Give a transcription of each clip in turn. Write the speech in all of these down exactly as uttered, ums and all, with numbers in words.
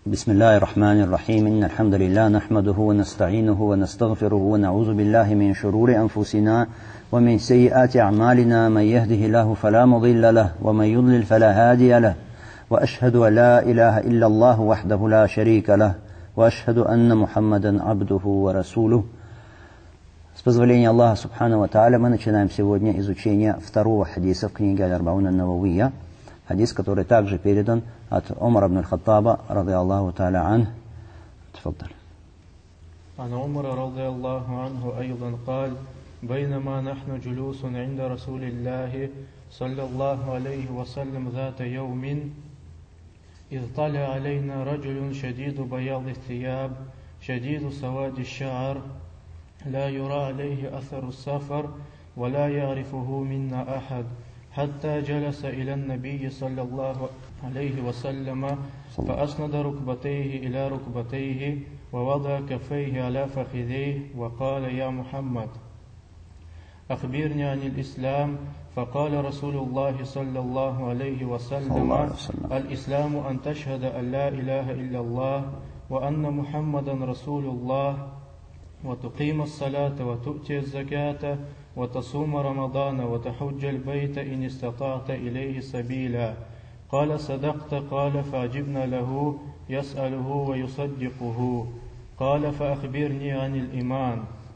بسم الله الرحمن الرحيم إن الحمد لله نحمده ونستعينه ونستغفره ونعوذ بالله من شرور أنفسنا ومن سيئات أعمالنا من يهده الله فلا مضل له ومن يضلل فلا هادي له وأشهد أن لا إله إلا الله وحده لا شريك له وأشهد أن محمدا عبده ورسوله. С позволения Аллаха Субхану ва Тааля мы начинаем сегодня изучение второго хадиса в книге Аль-Арбаун ан-Нававия. Хадис, который также передан от Умара ибн аль-Хаттаба, ради Аллаху Тааля ан. Тфаддаль. عن عمر رضي الله عنه أيضا قال: بينما نحن جلوس عند رسول الله صلى الله عليه وسلم ذات يوم إذ طلع علينا رجل شديد بياض الثياب شديد سواد الشعر لا يرى عليه أثر السفر ولا يعرفه منا أحد حتى جلس إلى النبي صلى الله عليه وسلم فأسند ركبتيه إلى ركبتيه ووضع كفيه على فخذيه وقال: يا محمد أخبرني عن الإسلام. فقال رسول الله صلى الله عليه وسلم: الإسلام أن تشهد أن لا إله إلا الله وأن محمدا رسول الله وتقيم الصلاة وتؤتي الزكاة وتصوم رمضان وتحج البيت إن استطعت إليه سبيلا. قال: صدقت. قال: فعجبنا له يسأله ويصدقه. قال: فأخبرني عن الإيمان.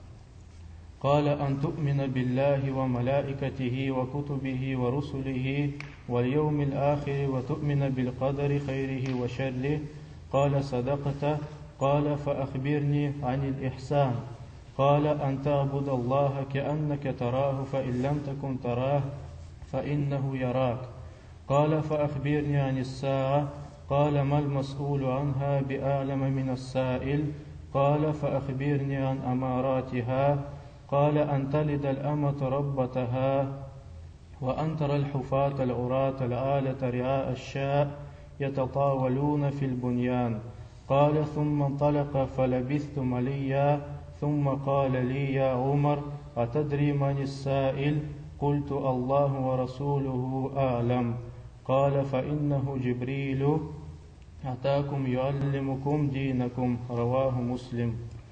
قال: أن تؤمن بالله وملائكته وكتبه ورسله واليوم الآخر وتؤمن بالقدر خيره وشره. قال: صدقت. قال: فأخبرني عن الإحسان. قال: أن تعبد الله كأنك تراه فإن لم تكن تراه فإنه يراك. قال: فأخبرني عن الساعة. قال: ما المسؤول عنها بأعلم من السائل. قال: فأخبرني عن أماراتها. قال: أن تلد الأمة ربتها وأن ترى الحفاة العراة العالة رعاء الشاء يتطاولون في البنيان. قال: ثم انطلق فلبثت مليا ثم قال لي: يا عمر أتدري من السائل؟ قلت: الله ورسوله أعلم. قال: فإنه جبريل أتاكم يعلمكم دينكم. رواه مسلم.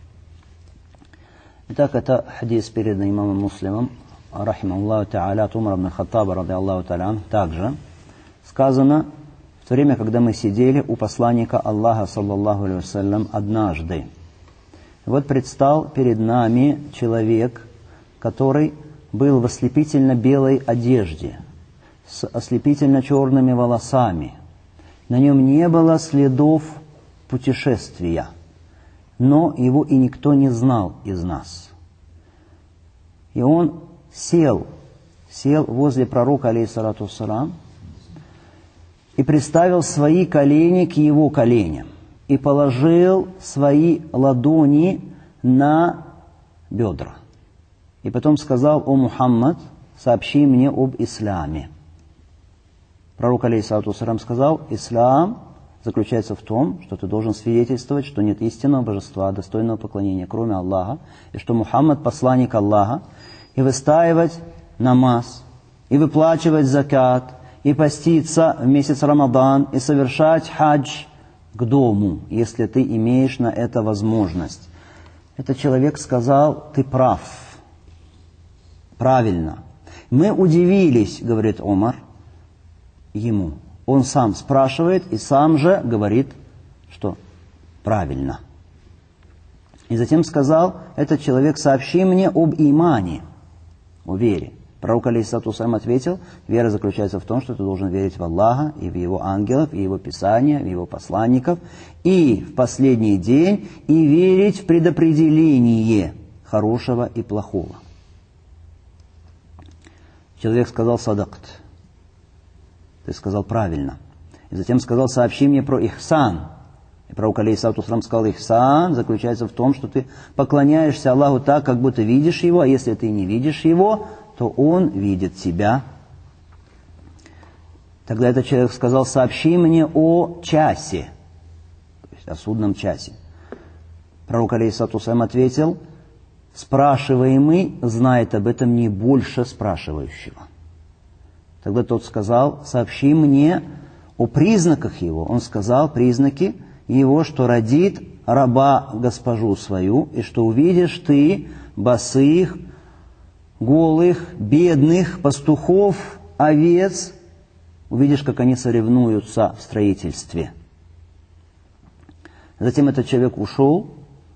Итак, это хадис, переданный имамом Муслимом, рахимахуллаху та'аля, от Умара ибн аль-Хаттаба, ради Аллаху та'аля, также сказано в то время, когда мы сидели у посланника Аллаха, саллаллаху алейхи вассалям, однажды. Вот предстал перед нами человек, который был в ослепительно белой одежде, с ослепительно черными волосами. На нем не было следов путешествия, но его и никто не знал из нас. И он сел, сел возле пророка, алейхиссалату вассалам, и приставил свои колени к его коленям, и положил свои ладони на бедра. И потом сказал: «О Мухаммад, сообщи мне об исламе». Пророк, алейхиссалату вассалам, сказал: «Ислам заключается в том, что ты должен свидетельствовать, что нет истинного божества, достойного поклонения, кроме Аллаха, и что Мухаммад посланник Аллаха, и выстаивать намаз, и выплачивать закат, и поститься в месяц Рамадан, и совершать хадж к дому, если ты имеешь на это возможность». Этот человек сказал: «Ты прав, правильно». Мы удивились, говорит Омар, ему. Он сам спрашивает и сам же говорит, что правильно. И затем сказал этот человек: «Сообщи мне об имане, о вере». Пророк, алейхиссалату вассалам, ответил: «Вера заключается в том, что ты должен верить в Аллаха, и в Его ангелов, и в Его Писания, в Его посланников, и в последний день, и верить в предопределение хорошего и плохого». Человек сказал: «Садакт». Ты сказал правильно. И затем сказал: «Сообщи мне про ихсан». И пророк, алейхиссалату вассалам, сказал: «Ихсан заключается в том, что ты поклоняешься Аллаху так, как будто видишь Его, а если ты не видишь Его, то Он видит тебя». Тогда этот человек сказал: «Сообщи мне о часе», то есть о судном часе. Пророк, алейхиссалату вассалам, ответил: «Спрашиваемый знает об этом не больше спрашивающего». Тогда тот сказал: «Сообщи мне о признаках его». Он сказал: «Признаки его, что родит раба госпожу свою, и что увидишь ты босых, голых, бедных пастухов, овец, увидишь, как они соревнуются в строительстве. Затем этот человек ушел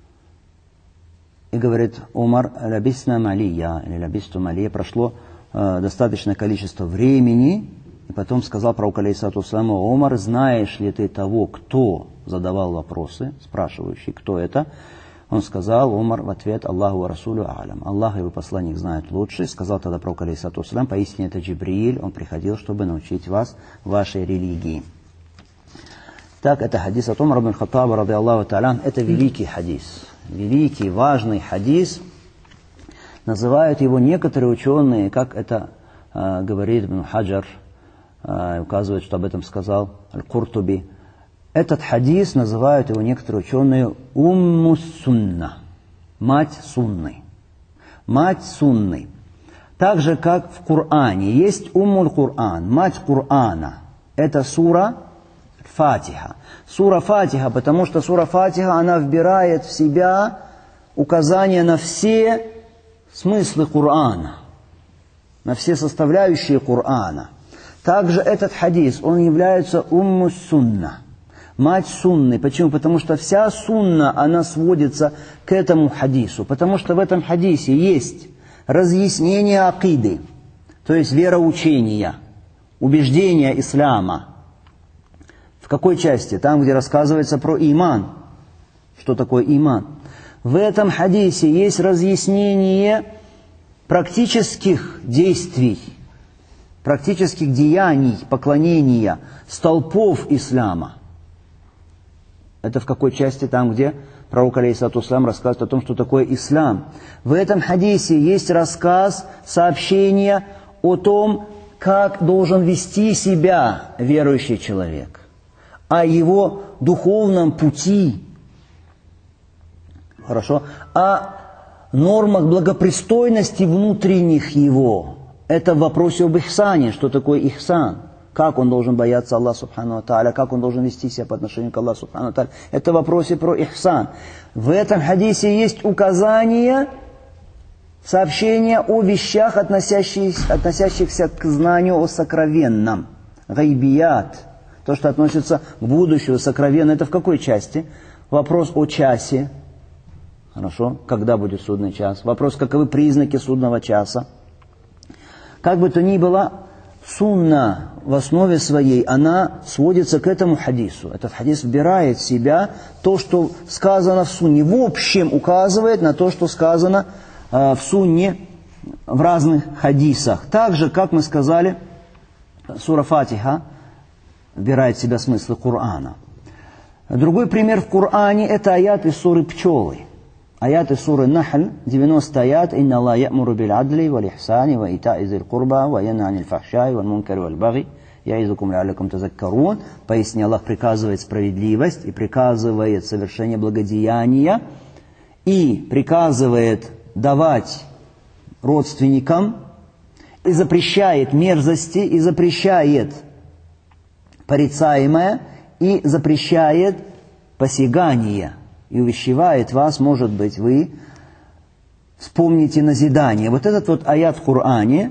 и говорит: Умар, лябисна малия, или лябисту малия, прошло э, достаточное количество времени, и потом сказал пророк алейхиссалату вассаляму: Умар, знаешь ли ты того, кто задавал вопросы, спрашивающий, кто это? Он сказал, Умар, в ответ: Аллаху ва расулю алям. Аллах и его посланник знают лучше. Сказал тогда пророк алейхиссалату вассалям: поистине это Джибрииль, он приходил, чтобы научить вас вашей религии. Так, это хадис от Умара ибн Хаттаба, ради Аллаху та'аля. Это великий хадис. Великий, важный хадис. Называют его некоторые ученые, как это э, говорит Ибн Хаджар, э, указывает, что об этом сказал Аль-Куртуби. Этот хадис называют его некоторые ученые Умму Сунна, мать Сунны. Мать Сунны. Так же, как в Коране есть Уммуль Кур'ан, мать Корана. Это сура Фатиха. Сура Фатиха, потому что сура Фатиха, она вбирает в себя указания на все смыслы Корана, на все составляющие Корана. Также этот хадис, он является Умму Сунна, мать Сунны. Почему? Потому что вся Сунна, она сводится к этому хадису. Потому что в этом хадисе есть разъяснение акиды, то есть вероучения, убеждения ислама. В какой части? Там, где рассказывается про иман. Что такое иман? В этом хадисе есть разъяснение практических действий, практических деяний, поклонения, столпов ислама. Это в какой части? Там, где пророк алейхиссалату вассалям рассказывает о том, что такое ислам. В этом хадисе есть рассказ, сообщение о том, как должен вести себя верующий человек, о его духовном пути, хорошо, о нормах благопристойности внутренних его. Это в вопросе об ихсане, что такое ихсан, как он должен бояться Аллаха субхану ва тааля, как он должен вести себя по отношению к Аллаху субхану ва тааля. Это в вопросе про ихсан. В этом хадисе есть указание, сообщение о вещах, относящихся, относящихся к знанию о сокровенном, гайбият. То, что относится к будущему, сокровенно, это в какой части? Вопрос о часе. Хорошо, когда будет судный час? Вопрос, каковы признаки судного часа? Как бы то ни было, сунна в основе своей, она сводится к этому хадису. Этот хадис вбирает в себя то, что сказано в сунне. В общем указывает на то, что сказано э, в сунне в разных хадисах. Так же, как мы сказали, сура Фатиха вбирает в себя смыслы Корана. Другой пример в Коране – это аят из суры «Пчелы». Аят из суры «Нахль», девяностый аят: «Инна Аллах я'муру биль адли валь ихсани ва ита'i зил курба ва янха анил фахшай валь мункари валь баги я'изукум ла'аллакум тазаккарун». Поясни, Аллах приказывает справедливость и приказывает совершение благодеяния и приказывает давать родственникам и запрещает мерзости и запрещает порицаемое и запрещает посягание. И увещевает вас, может быть, вы вспомните назидание. Вот этот вот аят в Коране,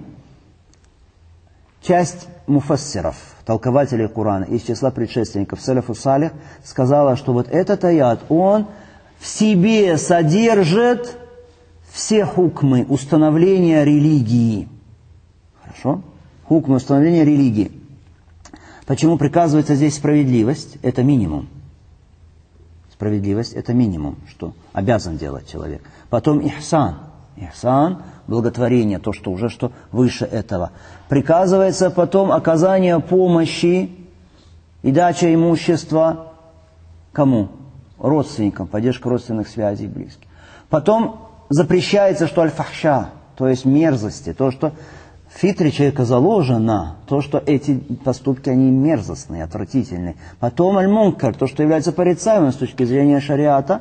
часть муфассиров, толкователей Корана из числа предшественников салафу салих, сказала, что вот этот аят, он в себе содержит все хукмы установления религии. Хорошо? Хукмы установления религии. Почему приказывается здесь справедливость? Это минимум. Справедливость – это минимум, что обязан делать человек. Потом ихсан. Ихсан – благотворение, то, что уже что выше этого. Приказывается потом оказание помощи и дача имущества кому? Родственникам, поддержка родственных связей близких. Потом запрещается, что аль-фахша, то есть мерзости, то, что в фитре человека заложено, то, что эти поступки, они мерзостные, отвратительные. Потом аль-мункар, то, что является порицаемым с точки зрения шариата.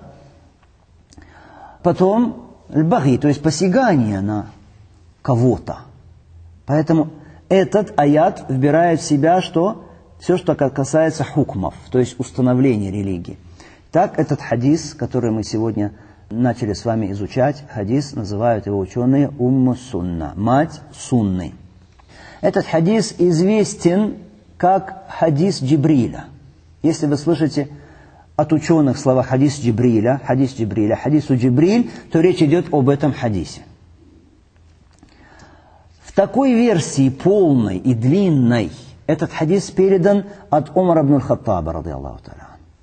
Потом аль-баги, то есть посягание на кого-то. Поэтому этот аят вбирает в себя что? Все, что касается хукмов, то есть установления религии. Итак, этот хадис, который мы сегодня начали с вами изучать, хадис, называют его ученые Умму Сунна, мать Сунны. Этот хадис известен как хадис Джибриля. Если вы слышите от ученых слова хадис Джибриля, хадис Джибриля, хадису Джибриль, то речь идет об этом хадисе. В такой версии, полной и длинной, этот хадис передан от Умара ибн аль-Хаттаба, ради Аллаху та'аля.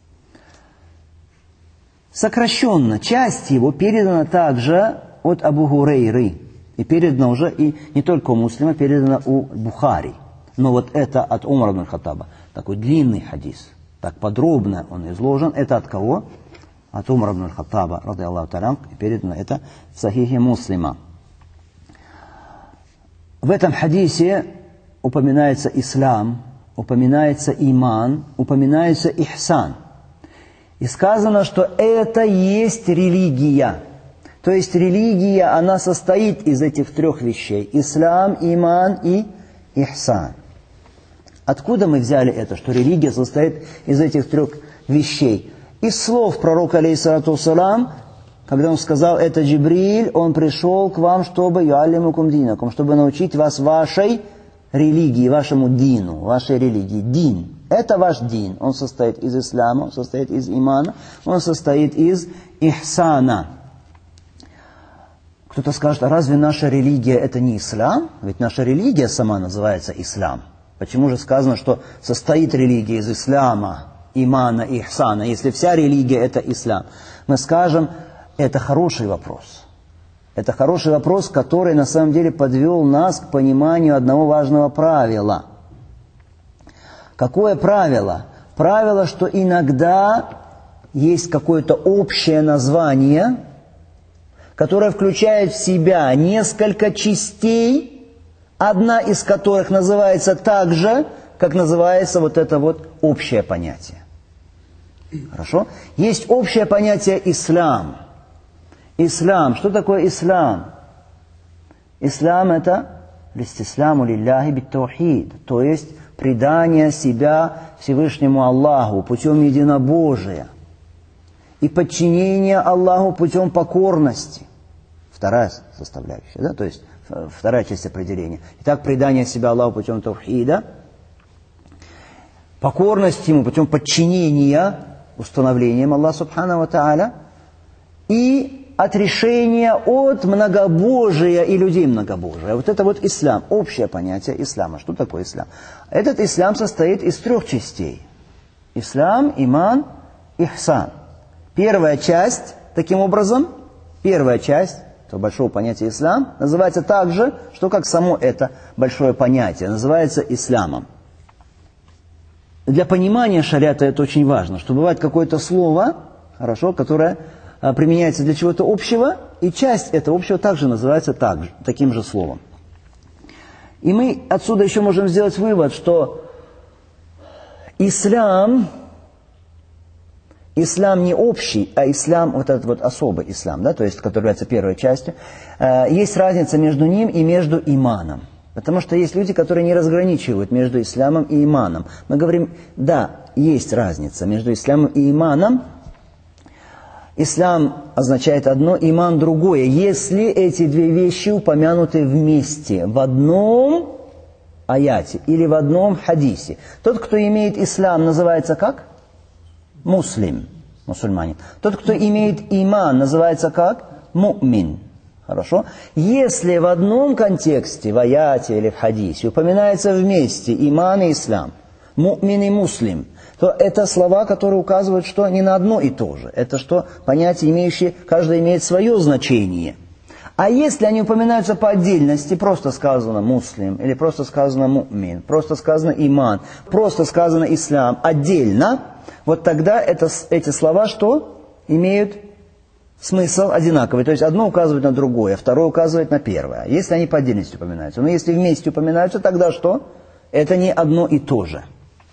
Сокращенно, часть его передана также от Абу Хурейры. И передана уже и не только у Муслима, передана у Бухари. Но вот это от Умара ибн аль-Хаттаба. Такой длинный хадис. Так подробно он изложен. Это от кого? От Умара ибн аль-Хаттаба, ради Аллаху та'аля. И передано это в Сахихе Муслима. В этом хадисе упоминается ислам, упоминается иман, упоминается ихсан. И сказано, что это есть религия. То есть религия, она состоит из этих трех вещей. Ислам, иман и ихсан. Откуда мы взяли это, что религия состоит из этих трех вещей? Из слов пророка, алейхиссалату вассалам, когда он сказал, это Джибриль, он пришел к вам, чтобы юаллимукум динакум, чтобы научить вас вашей религии, вашему дину, вашей религии. Дин. Это ваш дин. Он состоит из ислама, он состоит из имана, он состоит из ихсана. Кто-то скажет, а разве наша религия это не ислам? Ведь наша религия сама называется ислам. Почему же сказано, что состоит религия из ислама, имана и ихсана, если вся религия это ислам? Мы скажем, это хороший вопрос. Это хороший вопрос, который на самом деле подвел нас к пониманию одного важного правила. Какое правило? Правило, что иногда есть какое-то общее название, которое включает в себя несколько частей, одна из которых называется так же, как называется вот это вот общее понятие. Хорошо? Есть общее понятие ислам. Ислам. Что такое ислам? Ислам это листисляму лилляхи бит-таухид, то есть предание себя Всевышнему Аллаху путем единобожия и подчинение Аллаху путем покорности. Вторая составляющая, да, то есть вторая часть определения. Итак, предание себя Аллаху путем таухида, покорность Ему путем подчинения установлением Аллаха Субхану ва Тааля и отрешение от многобожия и людей многобожия. Вот это вот ислам, общее понятие ислама. Что такое ислам? Этот ислам состоит из трех частей. Ислам, иман, ихсан. Первая часть, таким образом, первая часть этого большого понятия ислам называется так же, что как само это большое понятие, называется исламом. Для понимания шариата это очень важно, что бывает какое-то слово, хорошо, которое применяется для чего-то общего, и часть этого общего также называется так же, таким же словом. И мы отсюда еще можем сделать вывод, что ислам, ислам не общий, а ислам, вот этот вот особый ислам, да, то есть, который является первой частью, есть разница между ним и между иманом. Потому что есть люди, которые не разграничивают между исламом и иманом. Мы говорим, да, есть разница между исламом и иманом. Ислам означает одно, иман другое. Если эти две вещи упомянуты вместе, в одном аяте или в одном хадисе. Тот, кто имеет ислам, называется как? Муслим, мусульманин. Тот, кто имеет иман, называется как? Му'мин. Хорошо? Если в одном контексте, в аяте или в хадисе, упоминается вместе иман и ислам, му'мин и муслим, то это слова, которые указывают, что не на одно и то же. Это что понятия, имеющие, каждое имеет свое значение. А если они упоминаются по отдельности, просто сказано муслим, или просто сказано му'мин, просто сказано иман, просто сказано ислам отдельно, вот тогда это, эти слова что? Имеют смысл одинаковый. То есть одно указывает на другое, второе указывает на первое. Если они по отдельности упоминаются. Но если вместе упоминаются, тогда что? Это не одно и то же.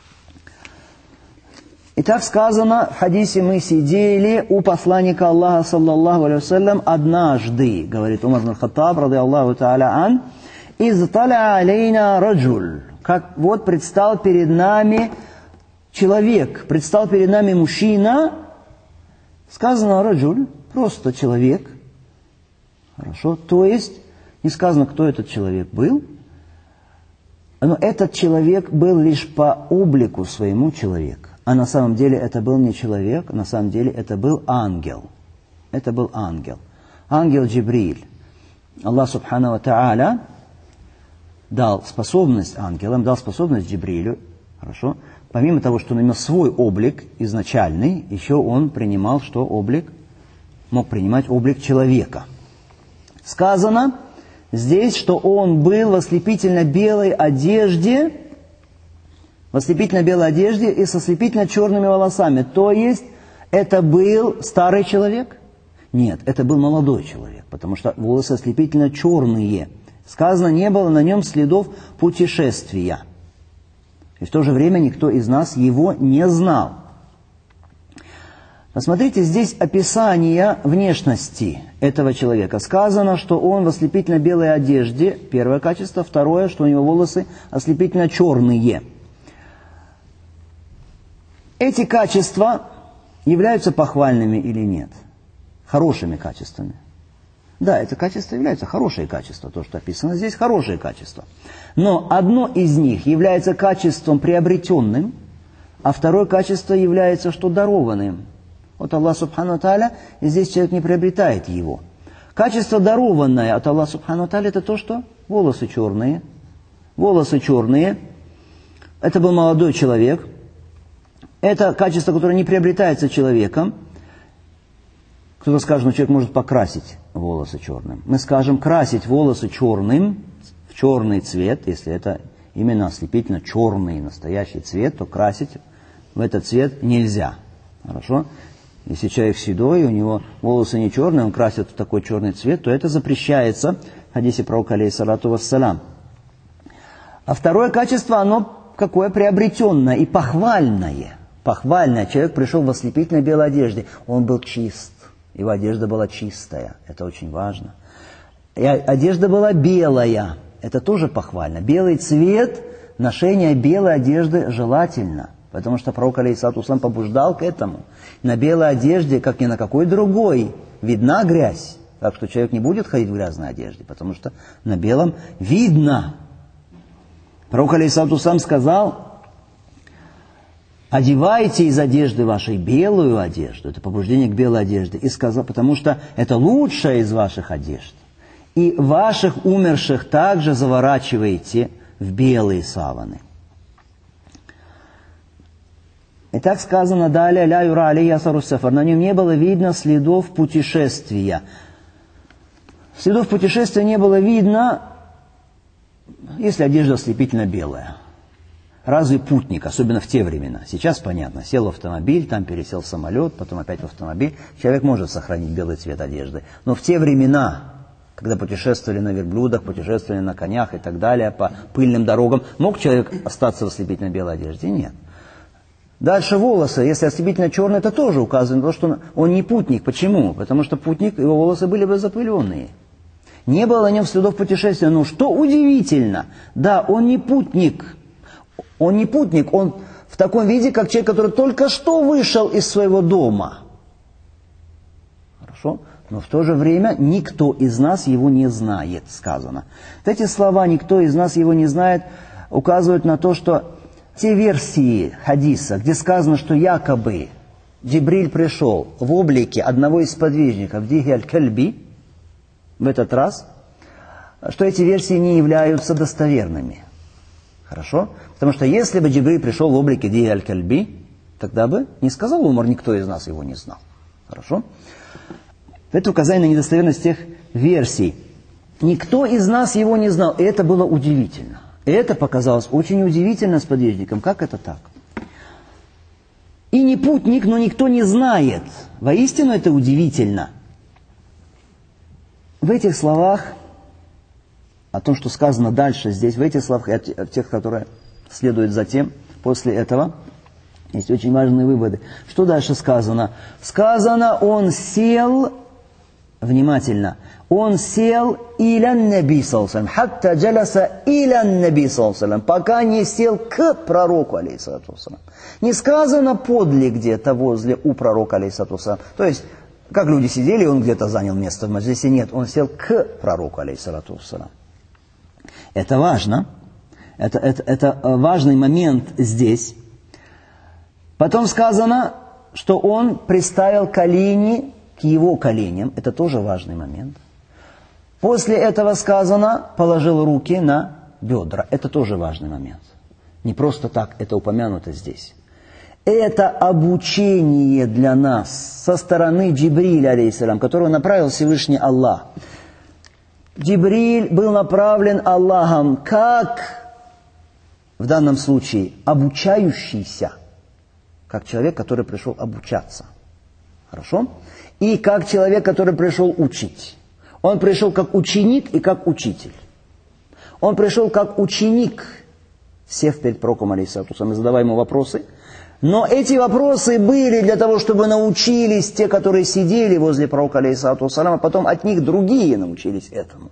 Итак, сказано, в хадисе мы сидели у посланника Аллаха, саллаллаху алейхи вассалям, однажды, говорит Умар ибн аль-Хаттаб, ради Аллаху та'аля ан, «Изталя алейна раджуль», как вот предстал перед нами человек, предстал перед нами мужчина, Сказано раджуль, просто человек. Хорошо. То есть, не сказано, кто этот человек был, но этот человек был лишь по облику своему человек. А на самом деле это был не человек, на самом деле это был ангел. Это был ангел. Ангел Джибриль. Аллах Субхану ва Тааля дал способность ангелам, дал способность Джибрилю, хорошо, помимо того, что он имел свой облик изначальный, еще он принимал, что облик, мог принимать облик человека. Сказано здесь, что он был в ослепительно-белой одежде, в ослепительно-белой одежде и со ослепительно-черными волосами. То есть, это был старый человек? Нет, это был молодой человек, потому что волосы ослепительно-черные. Сказано, не было на нем следов путешествия. И в то же время никто из нас его не знал. Посмотрите, здесь описание внешности этого человека. Сказано, что он в ослепительно-белой одежде, первое качество. Второе, что у него волосы ослепительно-черные. Эти качества являются похвальными или нет? Хорошими качествами. Да, это качество является хорошие качества. То, что описано здесь, хорошие качества. Но одно из них является качеством приобретенным, а второе качество является, что дарованным. Вот Аллах Субхану ва Тааля, и здесь человек не приобретает его. Качество дарованное от Аллаха Субхану ва Тааля это то, что волосы черные. Волосы черные. Это был молодой человек. Это качество, которое не приобретается человеком. Кто-то скажет, ну человек может покрасить волосы черным. Мы скажем, красить волосы черным, в черный цвет, если это именно ослепительно черный настоящий цвет, то красить в этот цвет нельзя. Хорошо? Если человек седой, у него волосы не черные, он красит в такой черный цвет, то это запрещается в хадисе пророка, алейхиссалату вассалям. А второе качество, оно какое? Приобретенное и похвальное. Похвальное. Человек пришел в ослепительной белой одежде. Он был чист. Его одежда была чистая. Это очень важно. И одежда была белая. Это тоже похвально. Белый цвет, ношение белой одежды желательно. Потому что пророк, алейхиссалату вассалям, побуждал к этому. На белой одежде, как ни на какой другой, видна грязь. Так что человек не будет ходить в грязной одежде, потому что на белом видно. Пророк, алейхиссалату вассалям, сказал: одевайте из одежды вашей белую одежду. Это побуждение к белой одежде. И сказал, потому что это лучшая из ваших одежд. И ваших умерших также заворачивайте в белые саваны. И так сказано далее: «Ля юра алейхи асару сафар». На нем не было видно следов путешествия. Следов путешествия не было видно, если одежда ослепительно белая. Разве путник, особенно в те времена? Сейчас понятно, сел в автомобиль, там пересел в самолет, потом опять в автомобиль. Человек может сохранить белый цвет одежды. Но в те времена, когда путешествовали на верблюдах, путешествовали на конях и так далее, по пыльным дорогам, мог человек остаться в ослепительно белой одежде? Нет. Дальше волосы, если ослепительно черные, это тоже указывает на то, что он не путник. Почему? Потому что путник, его волосы были бы запыленные. Не было на нем следов путешествия. Но что удивительно, да, он не путник. Он не путник, он в таком виде, как человек, который только что вышел из своего дома. Хорошо? Но в то же время никто из нас его не знает, сказано. Вот эти слова «никто из нас его не знает» указывают на то, что те версии хадиса, где сказано, что якобы Джибриль пришел в облике одного из сподвижников, Дихи аль-Кальби, в этот раз, что эти версии не являются достоверными. Хорошо? Потому что если бы Джибриль пришел в облике Дихи аль-Кальби, тогда бы не сказал Умар, никто из нас его не знал. Хорошо? Это указание на недостоверность тех версий. Никто из нас его не знал, и это было удивительно. И это показалось очень удивительно сподвижникам. Как это так? И не путник, но никто не знает. Воистину это удивительно. В этих словах, о том, что сказано дальше здесь, в этих словах, и о тех, которые следуют затем, после этого, есть очень важные выводы. Что дальше сказано? Сказано, он сел внимательно, он сел илян наби саллаллаху алейхи ва саллям, хатта джаласа илян наби саллаллаху алейхи ва саллям, пока не сел к пророку, алейхиссалату вассалям. Не сказано подле где-то, возле, у пророка, алейхиссалату вассалям. То есть, как люди сидели, он где-то занял место в маджлисе. Нет, он сел к пророку, алейхиссалату вассалям. Это важно. Это, это, это важный момент здесь. Потом сказано, что он приставил колени к его коленям. Это тоже важный момент. После этого сказано, положил руки на бедра. Это тоже важный момент. Не просто так это упомянуто здесь. Это обучение для нас со стороны Джибриля, алейхиссалям, которого направил Всевышний Аллах. Джибриль был направлен Аллахом как, в данном случае, обучающийся, как человек, который пришел обучаться. Хорошо? И как человек, который пришел учить. Он пришел как ученик и как учитель. Он пришел как ученик, сев перед пророком, алейхиссалату вассалям, и задавая ему вопросы. Но эти вопросы были для того, чтобы научились те, которые сидели возле пророка, алейхиссалату вассалям, а потом от них другие научились этому.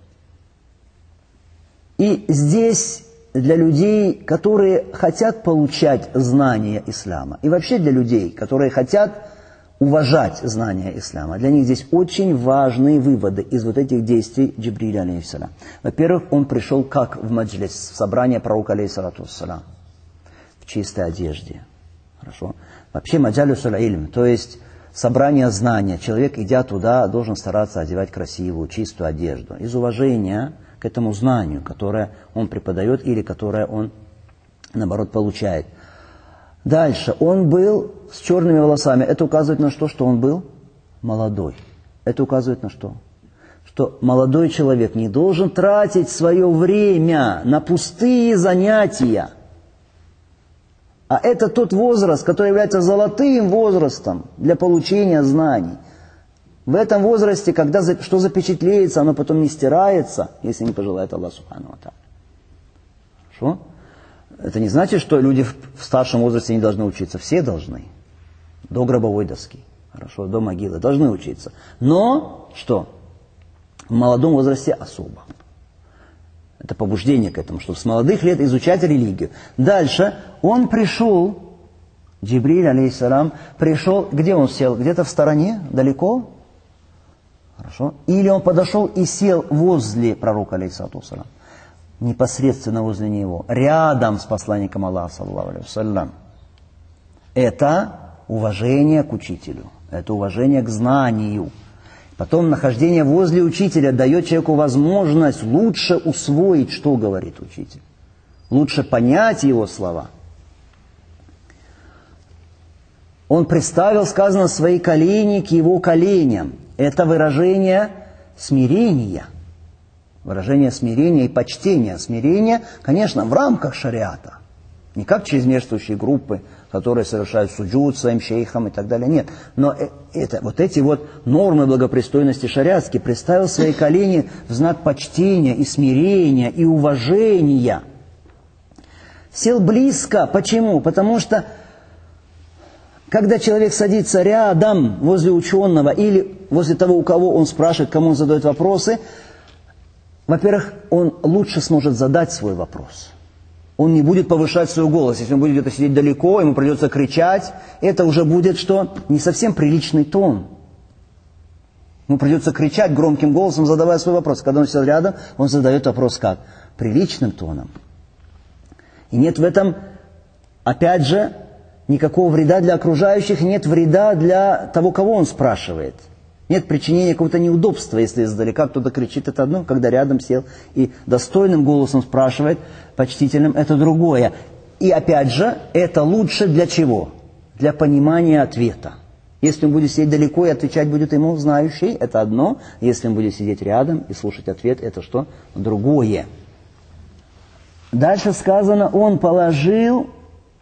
И здесь для людей, которые хотят получать знания ислама, и вообще для людей, которые хотят уважать знания ислама, для них здесь очень важные выводы из вот этих действий Джибриля, алейхиссалям. Во-первых, он пришел как в маджлис, в собрание пророка, алейхиссалату вассалям, в чистой одежде. Хорошо. Вообще маджалисуль ильм, то есть собрание знания. Человек, идя туда, должен стараться одевать красивую, чистую одежду. Из уважения к этому знанию, которое он преподает или которое он, наоборот, получает. Дальше. Он был с черными волосами. Это указывает на что? Что он был молодой. Это указывает на что? Что молодой человек не должен тратить свое время на пустые занятия. А это тот возраст, который является золотым возрастом для получения знаний. В этом возрасте, когда что запечатлеется, оно потом не стирается, если не пожелает Аллах субхану ва тааля. Хорошо? Это не значит, что люди в старшем возрасте не должны учиться. Все должны. До гробовой доски. Хорошо? До могилы. Должны учиться. Но, что? В молодом возрасте особо. Это побуждение к этому, чтобы с молодых лет изучать религию. Дальше он пришел, Джибриль, алейхиссалам, пришел, где он сел? Где-то в стороне, далеко? Хорошо. Или он подошел и сел возле пророка, алейхиссалату вассалам, непосредственно возле него, рядом с посланником Аллаха, саллаллаху алейхи вассалям. Это уважение к учителю, это уважение к знанию. Потом нахождение возле учителя дает человеку возможность лучше усвоить, что говорит учитель. Лучше понять его слова. Он приставил, сказано, свои колени к его коленям. Это выражение смирения. Выражение смирения и почтения. Смирение, конечно, в рамках шариата. Не как чрезмерствующие группы, которые совершают суджуд своим шейхам и так далее. Нет. Но это, вот эти вот нормы благопристойности шариатские приставил свои колени в знак почтения и смирения и уважения. Сел близко. Почему? Потому что когда человек садится рядом возле ученого или возле того, у кого он спрашивает, кому он задает вопросы, во-первых, он лучше сможет задать свой вопрос. Он не будет повышать свой голос. Если он будет где-то сидеть далеко, ему придется кричать, это уже будет что? Не совсем приличный тон. Ему придется кричать громким голосом, задавая свой вопрос. Когда он сидит рядом, он задает вопрос как? Приличным тоном. И нет в этом, опять же, никакого вреда для окружающих, нет вреда для того, кого он спрашивает. Нет причинения какого-то неудобства, если издалека кто-то кричит, это одно, когда рядом сел и достойным голосом спрашивает, почтительным, это другое. И опять же, это лучше для чего? Для понимания ответа. Если он будет сидеть далеко и отвечать будет ему знающий, это одно. Если он будет сидеть рядом и слушать ответ, это что? Другое. Дальше сказано, он положил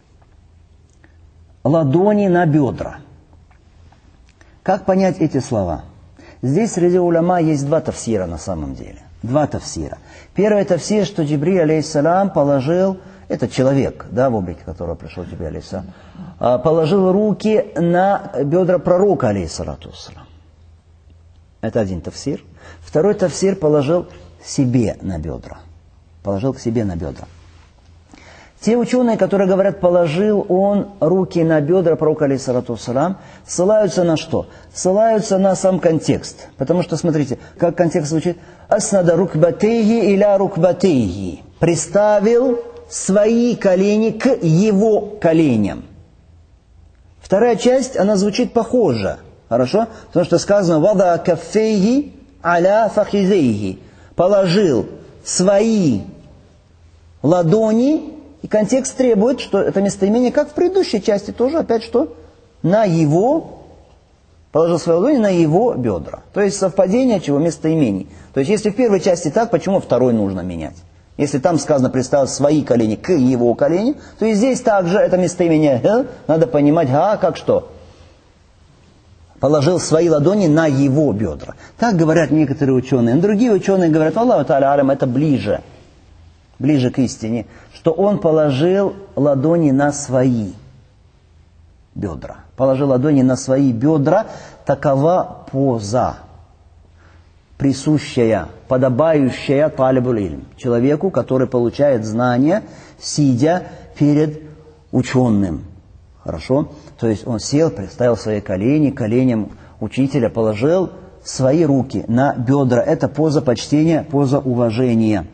ладони на бедра. Как понять эти слова? Здесь среди уляма есть два тафсира на самом деле. Два тафсира. Первый тафсир, что Джибриль, алейхиссалам, положил, это человек, да, в облике которого пришел Джибриль, алейхиссалам, положил руки на бедра пророка, алейхиссалату вассалам. Это один тафсир. Второй тафсир положил себе на бедра. Положил к себе на бедра. Те ученые, которые говорят, положил он руки на бедра пророка, алейхиссалату вассалям, ссылаются на что? Ссылаются на сам контекст. Потому что, смотрите, как контекст звучит. «Аснада рукбатейхи иля рукбатейхи». Приставил свои колени к его коленям. Вторая часть, она звучит похоже. Хорошо? Потому что сказано «Вада каффейхи аля фахизейхи». Положил свои ладони. И контекст требует, что это местоимение, как в предыдущей части, тоже опять что? На его, положил свои ладони на его бедра. То есть совпадение чего? Местоимений. То есть если в первой части так, почему второй нужно менять? Если там сказано представить свои колени к его коленям, то и здесь также это местоимение «г» надо понимать «га» как что? Положил свои ладони на его бедра. Так говорят некоторые ученые. Но другие ученые говорят, Аллаху та'аля алям, это ближе. Ближе к истине, что он положил ладони на свои бедра. Положил ладони на свои бедра, такова поза, присущая, подобающая талибуль илм, человеку, который получает знания, сидя перед ученым. Хорошо? То есть он сел, приставил свои колени, коленям учителя положил свои руки на бедра. Это поза почтения, поза уважения.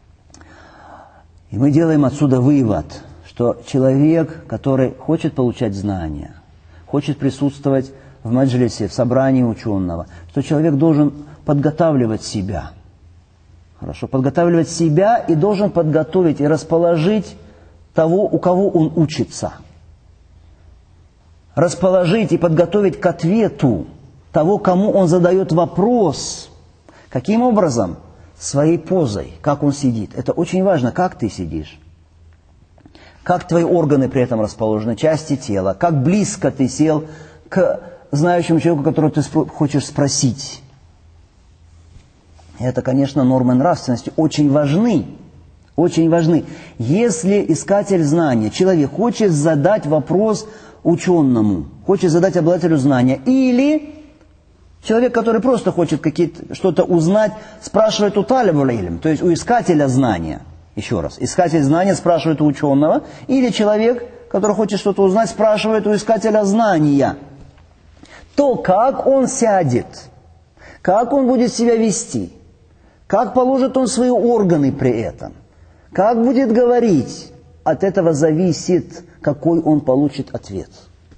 И мы делаем отсюда вывод, что человек, который хочет получать знания, хочет присутствовать в маджлисе, в собрании ученого, что человек должен подготавливать себя. Хорошо, подготавливать себя и должен подготовить и расположить того, у кого он учится. Расположить и подготовить к ответу того, кому он задает вопрос. Каким образом? Своей позой, как он сидит. Это очень важно, как ты сидишь. Как твои органы при этом расположены, части тела. Как близко ты сел к знающему человеку, которого ты хочешь спросить. Это, конечно, нормы нравственности очень важны. Очень важны. Если искатель знания, человек хочет задать вопрос ученому, хочет задать обладателю знания, или человек, который просто хочет что-то узнать, спрашивает у талибуль илм, то есть у искателя знания. Еще раз, искатель знания спрашивает у ученого, или человек, который хочет что-то узнать, спрашивает у искателя знания. То, как он сядет, как он будет себя вести, как положит он свои органы при этом, как будет говорить, от этого зависит, какой он получит ответ.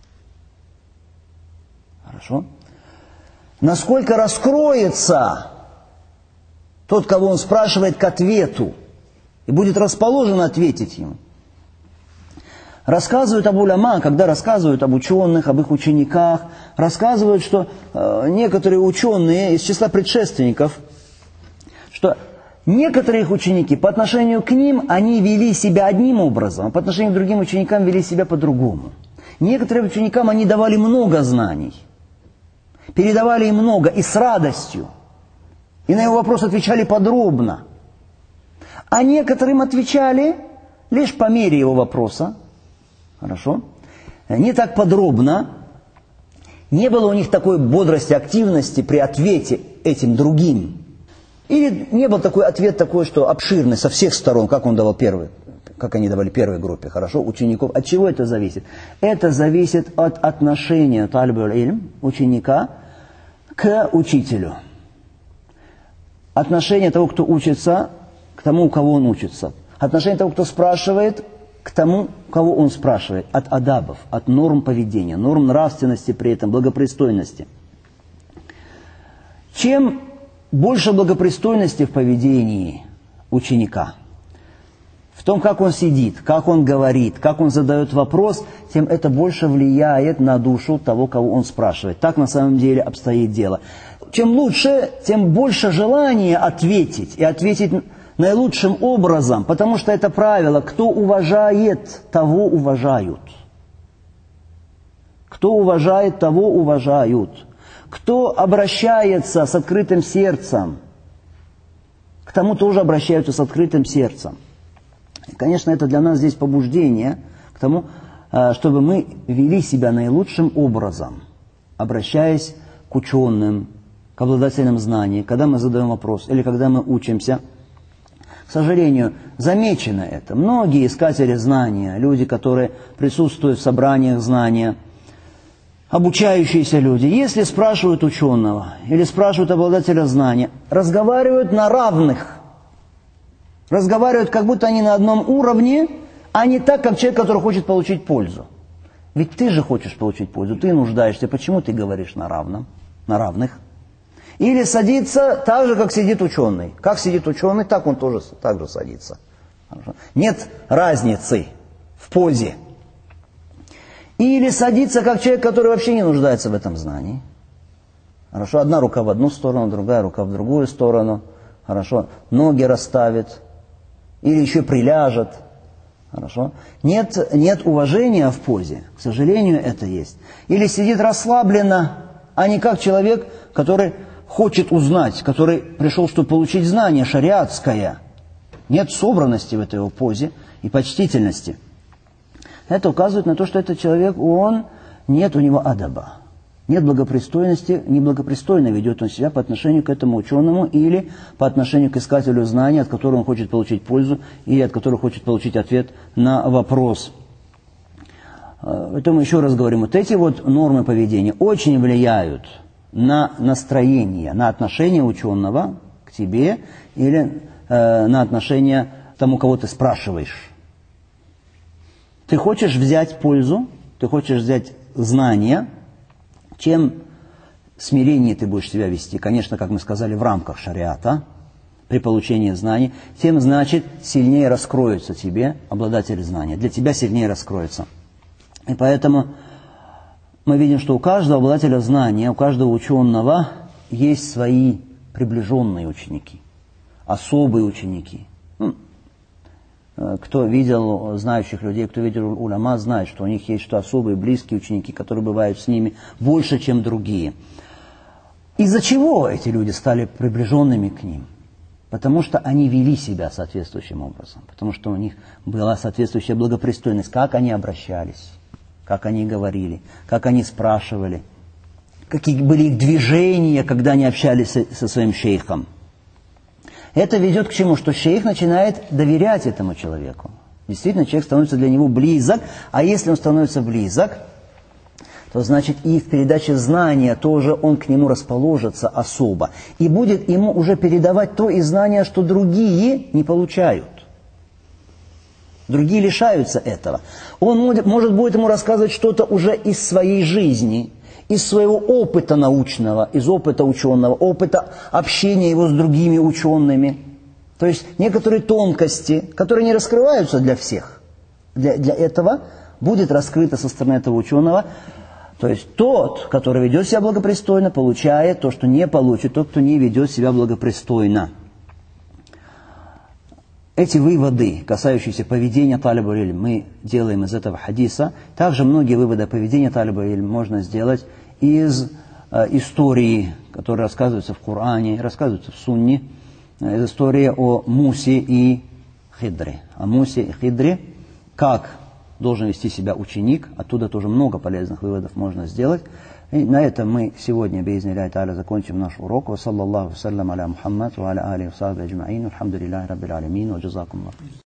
Хорошо? Насколько раскроется тот, кого он спрашивает, к ответу, и будет расположен ответить ему. Рассказывают об уляма, когда рассказывают об ученых, об их учениках, рассказывают, что э, некоторые ученые из числа предшественников, что некоторые их ученики по отношению к ним, они вели себя одним образом, а по отношению к другим ученикам вели себя по-другому. Некоторым ученикам они давали много знаний, передавали им много и с радостью, и на его вопрос отвечали подробно. А некоторым отвечали лишь по мере его вопроса, хорошо, не так подробно, не было у них такой бодрости, активности при ответе этим другим. Или не был такой ответ такой, что обширный со всех сторон, как он давал первый, как они давали первой группе, хорошо, учеников. От чего это зависит? Это зависит от отношения талибуль илм, ученика, к учителю. Отношение того, кто учится, к тому, у кого он учится. Отношение того, кто спрашивает, к тому, кого он спрашивает. От адабов, от норм поведения, норм нравственности при этом, благопристойности. Чем больше благопристойности в поведении ученика, в том, как он сидит, как он говорит, как он задает вопрос, тем это больше влияет на душу того, кого он спрашивает. Так на самом деле обстоит дело. Чем лучше, тем больше желания ответить, и ответить наилучшим образом, потому что это правило, кто уважает, того уважают. Кто уважает, того уважают. Кто обращается с открытым сердцем, к тому тоже обращаются с открытым сердцем. И, конечно, это для нас здесь побуждение к тому, чтобы мы вели себя наилучшим образом, обращаясь к ученым, к обладателям знаний, когда мы задаем вопрос или когда мы учимся. К сожалению, замечено это. Многие искатели знания, люди, которые присутствуют в собраниях знания, обучающиеся люди, если спрашивают ученого или спрашивают обладателя знания, разговаривают на равных. Разговаривают, как будто они на одном уровне, а не так, как человек, который хочет получить пользу. Ведь ты же хочешь получить пользу, ты нуждаешься. Почему ты говоришь на равном, на равных? Или садится так же, как сидит ученый. Как сидит ученый, так он тоже так же садится. Нет разницы в позе. Или садится, как человек, который вообще не нуждается в этом знании. Хорошо, одна рука в одну сторону, другая рука в другую сторону. Хорошо, ноги расставит. Или еще приляжет. Хорошо. Нет, нет уважения в позе. К сожалению, это есть. Или сидит расслабленно, а не как человек, который хочет узнать, который пришел, чтобы получить знание шариатское. Нет собранности в этой его позе и почтительности. Это указывает на то, что этот человек, он, нет у него адаба. Нет благопристойности, неблагопристойно ведет он себя по отношению к этому ученому или по отношению к искателю знаний, от которого он хочет получить пользу или от которого хочет получить ответ на вопрос. Поэтому еще раз говорим, вот эти вот нормы поведения очень влияют на настроение, на отношение ученого к тебе или э, на отношение к тому, кого ты спрашиваешь. Ты хочешь взять пользу, ты хочешь взять знания. Чем смиреннее ты будешь себя вести, конечно, как мы сказали, в рамках шариата, при получении знаний, тем, значит, сильнее раскроется тебе обладатель знания. Для тебя сильнее раскроется. И поэтому мы видим, что у каждого обладателя знания, у каждого ученого есть свои приближенные ученики, особые ученики. Кто видел знающих людей, кто видел уляма, знает, что у них есть что особые близкие ученики, которые бывают с ними больше, чем другие. Из-за чего эти люди стали приближенными к ним? Потому что они вели себя соответствующим образом, потому что у них была соответствующая благопристойность, как они обращались, как они говорили, как они спрашивали, какие были их движения, когда они общались со, со своим шейхом. Это ведет к чему? Что шейх начинает доверять этому человеку. Действительно, человек становится для него близок, а если он становится близок, то значит и в передаче знания тоже он к нему расположится особо. И будет ему уже передавать то из знания, что другие не получают. Другие лишаются этого. Он может, может будет ему рассказывать что-то уже из своей жизни, из своего опыта научного, из опыта ученого, опыта общения его с другими учеными. То есть некоторые тонкости, которые не раскрываются для всех. Для, для этого будет раскрыто со стороны этого ученого. То есть тот, который ведет себя благопристойно, получает то, что не получит тот, кто не ведет себя благопристойно. Эти выводы, касающиеся поведения талиб аль-илм, мы делаем из этого хадиса. Также многие выводы о поведении талиб аль-илм можно сделать из э, истории, которые рассказываются в Коране, рассказываются в Сунне, из истории о Мусе и Хидре. О Мусе и Хидре, как должен вести себя ученик, оттуда тоже много полезных выводов можно сделать. И на этом мы сегодня, биизниллахи тааля, закончим наш урок. Ва саллаллаху саллям аля Мухаммад, ва аля алихи ва сахбихи аджмаин. Алхамдулиллахи раббил алямин, ва джазакумуллах.